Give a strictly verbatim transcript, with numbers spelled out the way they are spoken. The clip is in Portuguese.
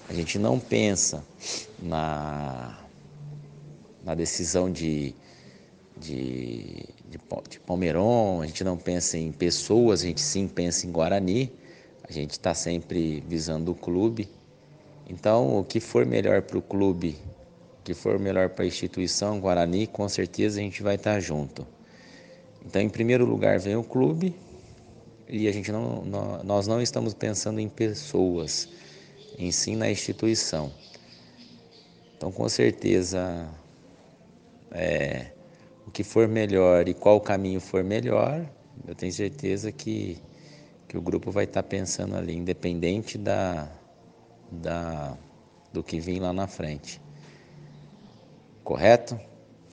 a gente não pensa na, na decisão de, de, de, de Palmeiron, a gente não pensa em pessoas, a gente sim pensa em Guarani, a gente está sempre visando o clube. Então, o que for melhor para o clube, o que for melhor para a instituição Guarani, com certeza a gente vai estar junto. Então, em primeiro lugar vem o clube e a gente não, nós não estamos pensando em pessoas, em sim na instituição. Então, com certeza, é, o que for melhor e qual caminho for melhor, eu tenho certeza que, que o grupo vai estar pensando ali, independente da, da, do que vir lá na frente. Correto?